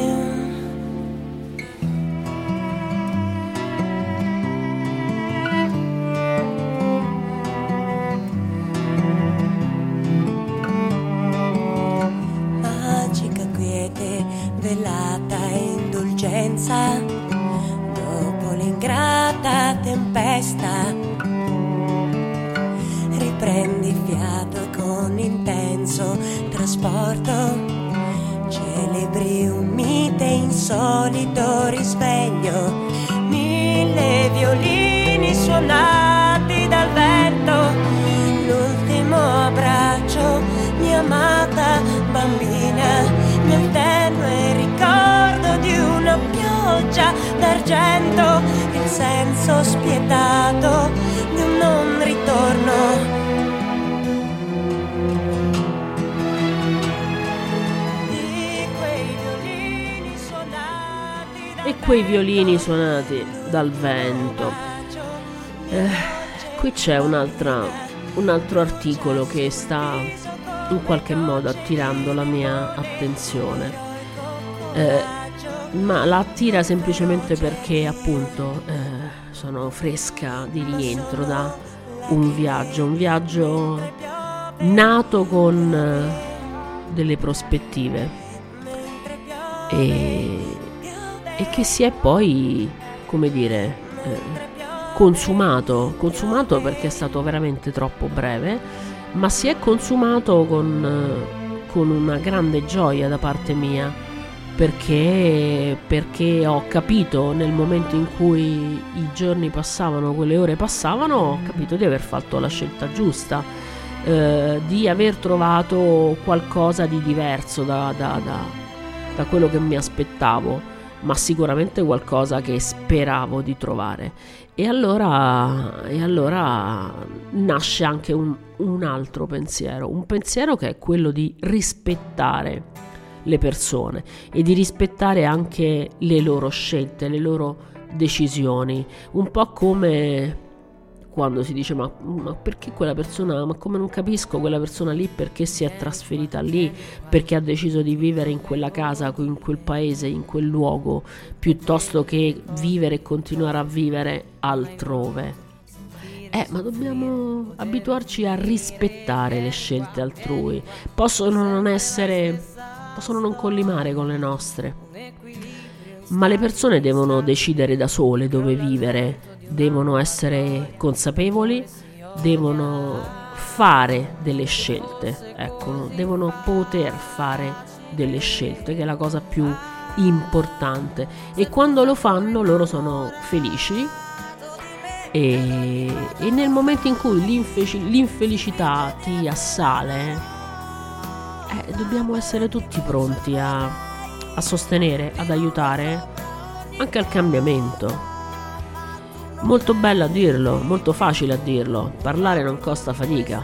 Velata indulgenza dopo l'ingrata tempesta, riprendi fiato e con intenso trasporto celebri un mite insolito risveglio, mille violini suonati dal vento, l'ultimo abbraccio, mia amata bambina, nel tenue ricordo di una pioggia d'argento, il senso spietato di un non ritorno. E quei violini suonati dal, e quei violini suonati dal vento. Eh, qui c'è un'altra, un altro articolo che sta in qualche modo attirando la mia attenzione, eh, ma la attira semplicemente perché appunto eh, sono fresca di rientro da un viaggio, un viaggio nato con eh, delle prospettive e, e che si è poi, come dire, eh, consumato, consumato perché è stato veramente troppo breve, ma si è consumato con, con una grande gioia da parte mia, perché, perché ho capito nel momento in cui i giorni passavano, quelle ore passavano, ho capito di aver fatto la scelta giusta, eh, di aver trovato qualcosa di diverso da, da, da, da quello che mi aspettavo, ma sicuramente qualcosa che speravo di trovare. E allora, e allora nasce anche un, un altro pensiero, un pensiero che è quello di rispettare le persone e di rispettare anche le loro scelte, le loro decisioni, un po' come quando si dice ma, ma perché quella persona, ma come non capisco quella persona lì perché si è trasferita lì, perché ha deciso di vivere in quella casa, in quel paese, in quel luogo, piuttosto che vivere e continuare a vivere altrove. Eh, ma dobbiamo abituarci a rispettare le scelte altrui. Possono non essere, possono non collimare con le nostre, ma le persone devono decidere da sole dove vivere, devono essere consapevoli, devono fare delle scelte, ecco, devono poter fare delle scelte, che è la cosa più importante, e quando lo fanno loro sono felici. E, e nel momento in cui l'infe- l'infelicità ti assale, eh, dobbiamo essere tutti pronti a, a sostenere, ad aiutare anche al cambiamento. Molto bello a dirlo, molto facile a dirlo, parlare non costa fatica,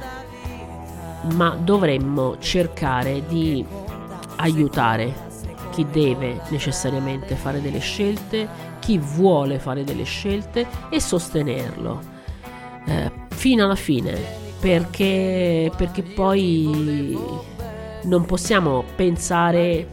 ma dovremmo cercare di aiutare chi deve necessariamente fare delle scelte, chi vuole fare delle scelte, e sostenerlo eh, fino alla fine, perché, perché poi non possiamo pensare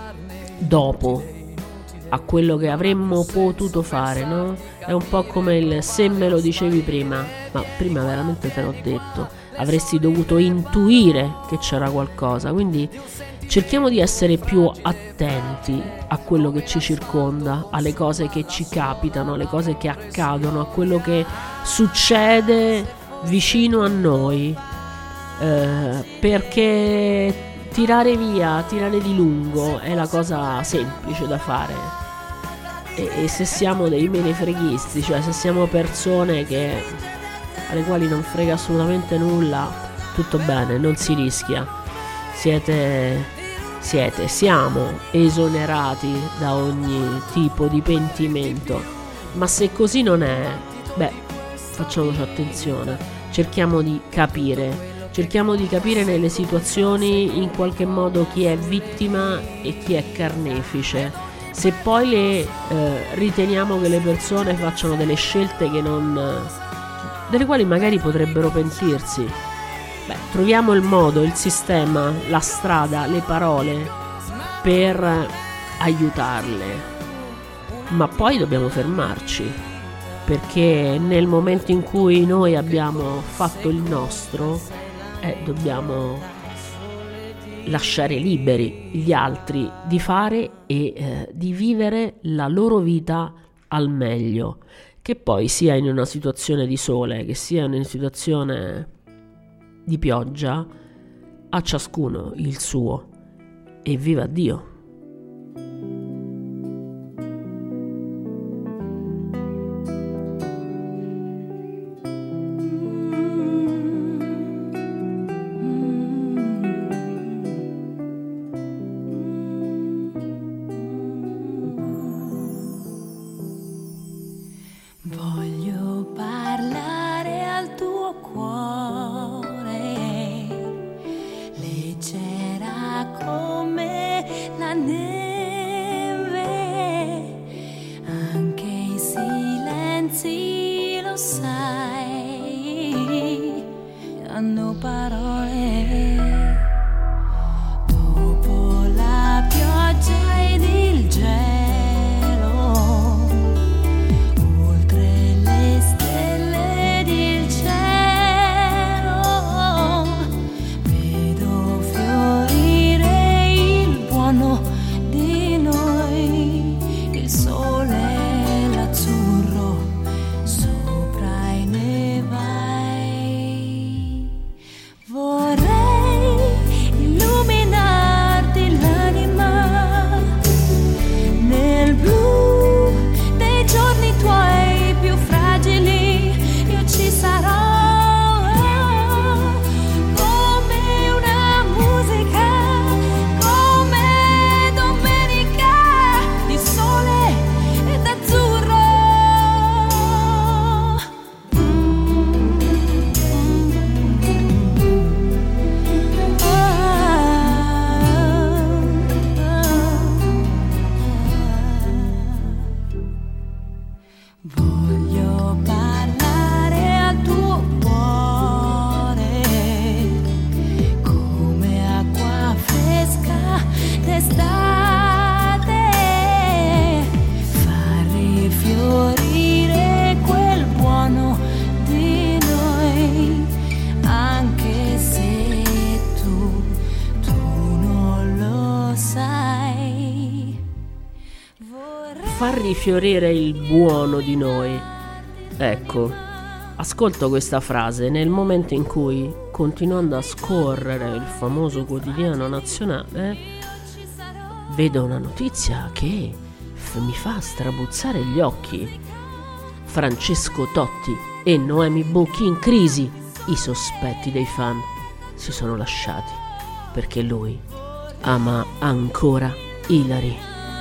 dopo a quello che avremmo potuto fare, no? È un po' come il se me lo dicevi prima, ma prima veramente te l'ho detto, avresti dovuto intuire che c'era qualcosa. Quindi cerchiamo di essere più attenti a quello che ci circonda, alle cose che ci capitano, alle cose che accadono, a quello che succede vicino a noi, eh, perché tirare via, tirare di lungo è la cosa semplice da fare. E, e se siamo dei menefreghisti, cioè se siamo persone che, alle quali non frega assolutamente nulla, tutto bene, non si rischia. Siete, siete, siamo esonerati da ogni tipo di pentimento. Ma se così non è, beh, facciamoci attenzione, cerchiamo di capire. Cerchiamo di capire nelle situazioni in qualche modo chi è vittima e chi è carnefice. Se poi le eh, riteniamo che le persone facciano delle scelte che non, delle quali magari potrebbero pentirsi, beh, troviamo il modo, il sistema, la strada, le parole per aiutarle. Ma poi dobbiamo fermarci, perché nel momento in cui noi abbiamo fatto il nostro, Eh, dobbiamo lasciare liberi gli altri di fare e eh, di vivere la loro vita al meglio, che poi sia in una situazione di sole, che sia in una situazione di pioggia, a ciascuno il suo, e viva Dio. Vorrei far rifiorire il buono di noi. Ecco, ascolto questa frase nel momento in cui, continuando a scorrere il famoso quotidiano nazionale, vedo una notizia che f- mi fa strabuzzare gli occhi. Francesco Totti e Noemi Bucchi in crisi. I sospetti dei fan si sono lasciati perché lui ama ancora Ilari.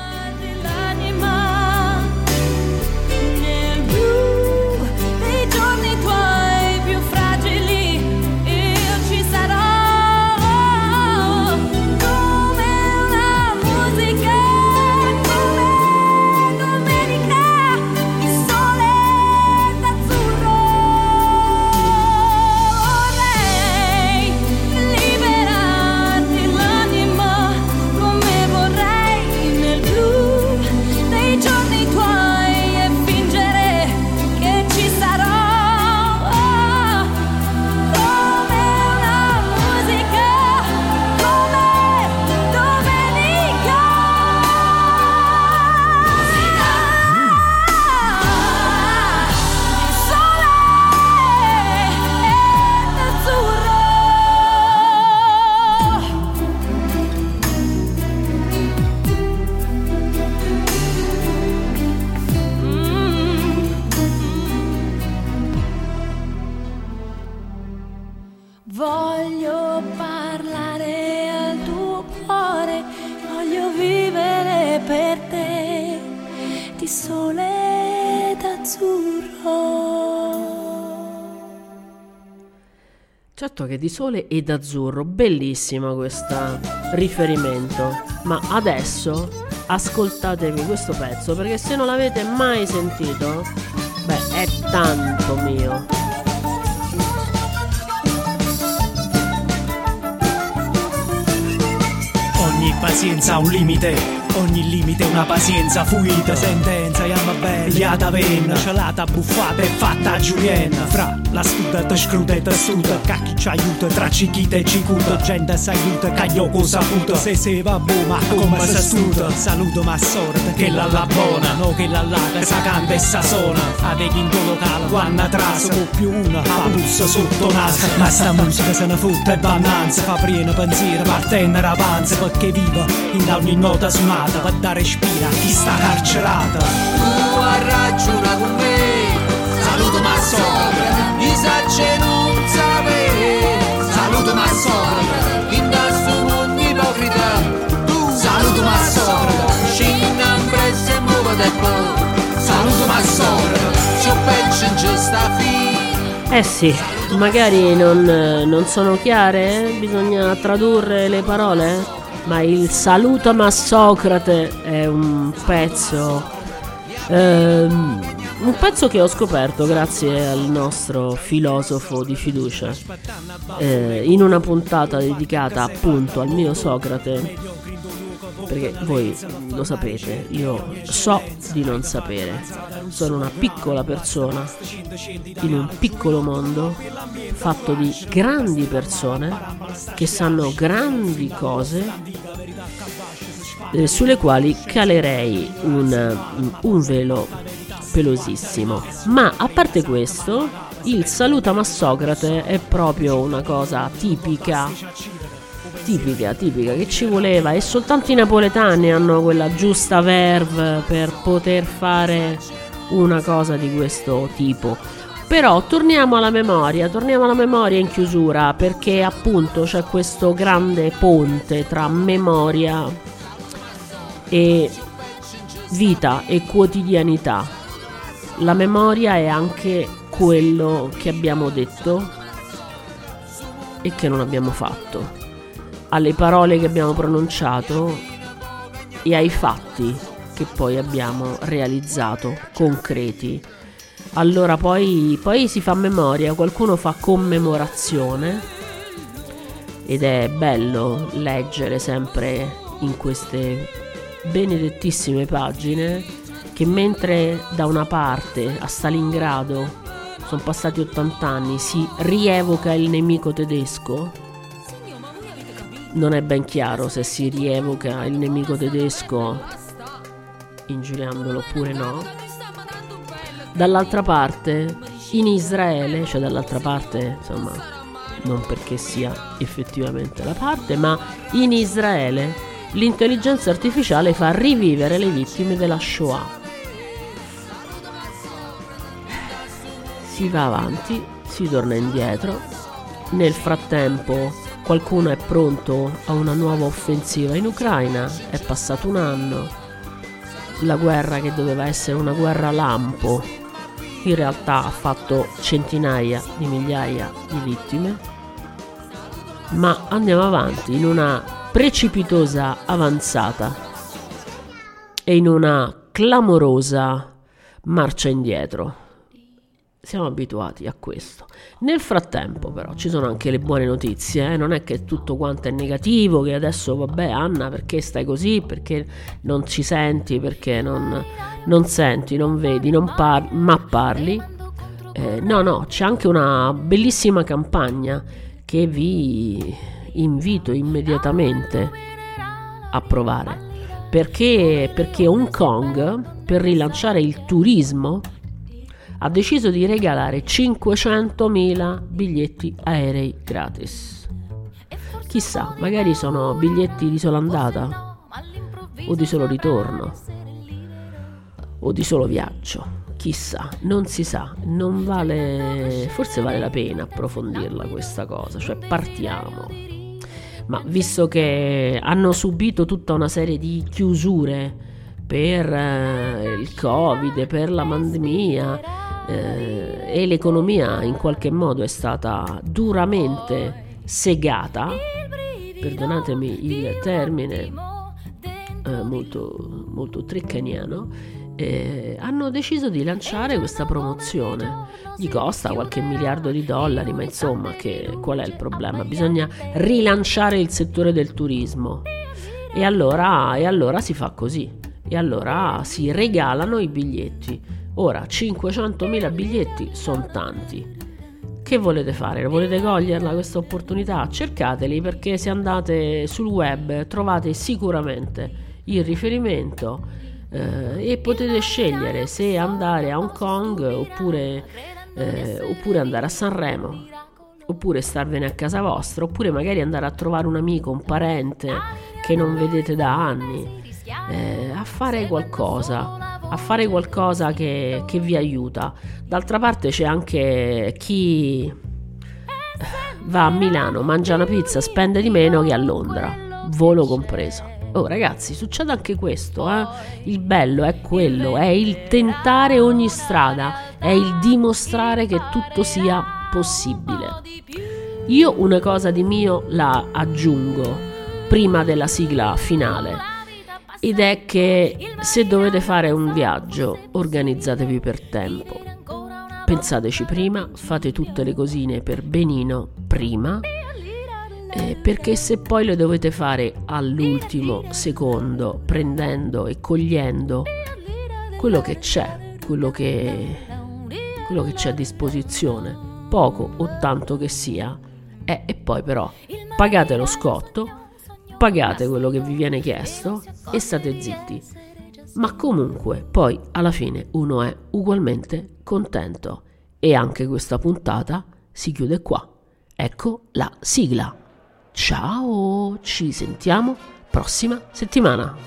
Voglio parlare al tuo cuore, voglio vivere per te di sole ed azzurro. Certo che di sole ed azzurro, bellissimo questo riferimento, ma adesso ascoltatevi questo pezzo perché se non l'avete mai sentito, beh, è tanto mio. Ogni pazienza ha un limite, ogni limite una pazienza fuita. Sentenza, chiama bella, liata penna, celata, buffata e fatta a Giulienna. Fra la studa, te scruta e te studa, cacchi ci aiuta, tra cichita e cicuta. Gente s'aiuta, caglio cosa puta, se se va boh, ma come se studa. Saluto ma sorte, che la la buona, no che la la, che sa canta e sa suona. Avevi in tuo locale, quando traso, con più una, a puzza sotto naso. Ma sta musica se ne fotte e bannanza, fa pieno pensiero, partendo rapanza, perché viva in ogni nota suonata, per dare spira a chi sta carcerata. Tu hai ragione con me, saluto ma sopra, i sacce non sapere, saluto ma sopra, in questo mondo ipocrita, tu saluto ma sopra, scina impressa e muove del po', saluto ma sopra, c'ho peggio in questa fine. Eh sì, magari non, non sono chiare, eh? Bisogna tradurre le parole, ma il saluto ma Socrate è un pezzo ehm, un pezzo che ho scoperto grazie al nostro filosofo di fiducia, eh, in una puntata dedicata appunto al mio Socrate, perché voi lo sapete, io so di non sapere, sono una piccola persona in un piccolo mondo fatto di grandi persone che sanno grandi cose, eh, sulle quali calerei un, un velo pelosissimo. Ma a parte questo, il saluto a Socrate è proprio una cosa tipica tipica, tipica, che ci voleva, e soltanto i napoletani hanno quella giusta verve per poter fare una cosa di questo tipo. Però torniamo alla memoria, torniamo alla memoria in chiusura, perché appunto c'è questo grande ponte tra memoria e vita e quotidianità. La memoria è anche quello che abbiamo detto e che non abbiamo fatto, alle parole che abbiamo pronunciato e ai fatti che poi abbiamo realizzato, concreti. Allora poi, poi si fa memoria, qualcuno fa commemorazione, ed è bello leggere sempre in queste benedettissime pagine che mentre da una parte a Stalingrado sono passati ottanta anni, si rievoca il nemico tedesco. Non è ben chiaro se si rievoca il nemico tedesco ingiuriandolo oppure no. Dall'altra parte, in Israele, cioè dall'altra parte, insomma, non perché sia effettivamente la parte, ma in Israele l'intelligenza artificiale fa rivivere le vittime della Shoah. Si va avanti, si torna indietro. Nel frattempo qualcuno è pronto a una nuova offensiva in Ucraina, è passato un anno, la guerra che doveva essere una guerra lampo in realtà ha fatto centinaia di migliaia di vittime. Ma andiamo avanti in una precipitosa avanzata e in una clamorosa marcia indietro. Siamo abituati a questo. Nel frattempo però ci sono anche le buone notizie, eh? Non è che tutto quanto è negativo, che adesso vabbè Anna perché stai così, perché non ci senti, perché non, non senti, non vedi, non parli, ma parli. Eh, no no, c'è anche una bellissima campagna che vi invito immediatamente a provare, perché, perché Hong Kong, per rilanciare il turismo, ha deciso di regalare cinquecentomila biglietti aerei gratis. Chissà, magari sono biglietti di sola andata, o di solo ritorno, o di solo viaggio. Chissà, non si sa, non vale, forse vale la pena approfondirla questa cosa, cioè partiamo. Ma visto che hanno subito tutta una serie di chiusure per eh, il Covid, per la pandemia, Eh, e l'economia in qualche modo è stata duramente segata, perdonatemi il termine eh, molto, molto treccaniano, eh, hanno deciso di lanciare questa promozione. Gli costa qualche miliardo di dollari, ma insomma, che, qual è il problema? Bisogna rilanciare il settore del turismo e allora, e allora si fa così, e allora si regalano i biglietti. Ora, cinquecentomila biglietti sono tanti. Che volete fare? Volete coglierla questa opportunità? Cercateli, perché se andate sul web trovate sicuramente il riferimento eh, e potete scegliere se andare a Hong Kong oppure, eh, oppure andare a Sanremo, oppure starvene a casa vostra, oppure magari andare a trovare un amico, un parente che non vedete da anni, eh, a fare qualcosa. a fare qualcosa che, che vi aiuta. D'altra parte c'è anche chi va a Milano, mangia una pizza, spende di meno che a Londra, volo compreso. Oh ragazzi, succede anche questo, eh? Il bello è quello, è il tentare ogni strada, è il dimostrare che tutto sia possibile. Io una cosa di mio la aggiungo prima della sigla finale, ed è che se dovete fare un viaggio, organizzatevi per tempo. Pensateci prima, fate tutte le cosine per benino prima, eh, perché se poi le dovete fare all'ultimo secondo, prendendo e cogliendo quello che c'è, quello che, quello che c'è a disposizione, poco o tanto che sia, eh, e poi però pagate lo scotto, pagate quello che vi viene chiesto e state zitti. Ma comunque poi alla fine uno è ugualmente contento. E anche questa puntata si chiude qua. Ecco la sigla. Ciao, ci sentiamo prossima settimana.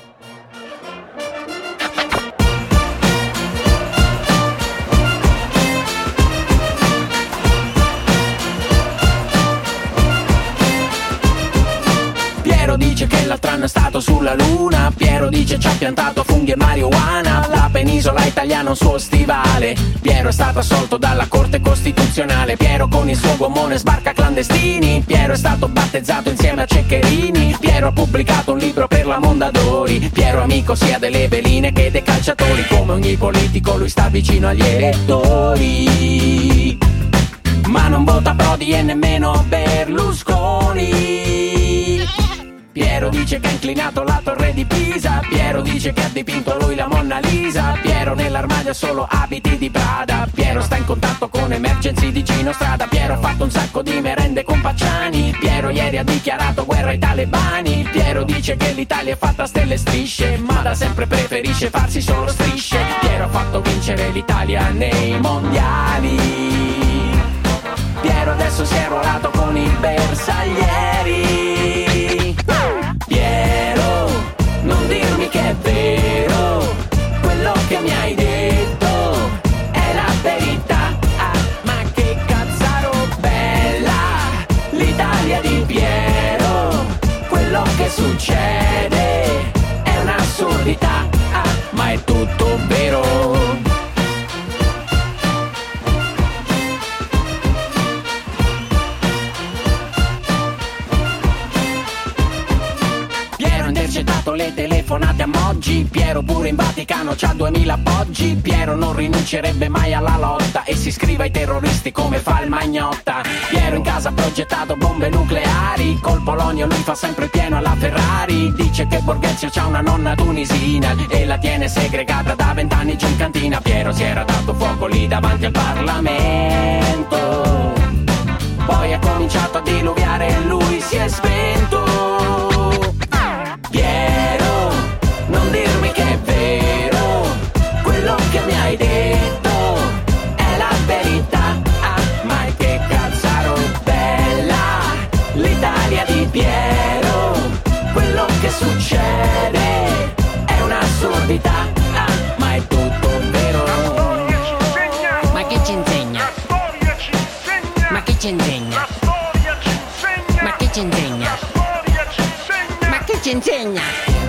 Piero dice che l'altro anno è stato sulla luna. Piero dice ci ha piantato funghi e marijuana. La penisola italiana un suo stivale. Piero è stato assolto dalla Corte Costituzionale. Piero con il suo gommone sbarca clandestini. Piero è stato battezzato insieme a Ceccherini. Piero ha pubblicato un libro per la Mondadori. Piero amico sia delle veline che dei calciatori. Come ogni politico lui sta vicino agli elettori, ma non vota Prodi e nemmeno Berlusconi. Piero dice che ha inclinato la torre di Pisa. Piero dice che ha dipinto lui la Monna Lisa. Piero nell'armadio ha solo abiti di Prada. Piero sta in contatto con Emergency di Gino Strada. Piero ha fatto un sacco di merende con Pacciani. Piero ieri ha dichiarato guerra ai talebani. Piero dice che l'Italia è fatta a stelle e strisce, ma da sempre preferisce farsi solo strisce. Piero ha fatto vincere l'Italia nei mondiali. Piero adesso si è arruolato con i bersaglieri. Piero, non dirmi che è vero quello che mi hai detto, è la verità. Ah, ma che cazzaro bella l'Italia di Piero. Quello che succede è un'assurdità, ah, ma è tutto vero. Piero ha intercettato le telefonate a Moggi. Piero pure in Vaticano c'ha duemila appoggi. Piero non rinuncerebbe mai alla lotta e si iscrive ai terroristi come fa il Magnotta. Piero in casa ha progettato bombe nucleari, col Polonio lui fa sempre pieno alla Ferrari. Dice che Borghezio c'ha una nonna tunisina e la tiene segregata da vent'anni giù in cantina. Piero si era dato fuoco lì davanti al Parlamento, poi ha cominciato a diluviare e lui si è spento. Piero, non dirmi che è vero quello che mi hai detto, è la verità. Ah, ma che cazzaro bella l'Italia di Piero. Quello che succede è un'assurdità, ah, ma è tutto vero. Ma che ci insegna? Ma che ci insegna? Ma che ci insegna? Ma che ci insegna?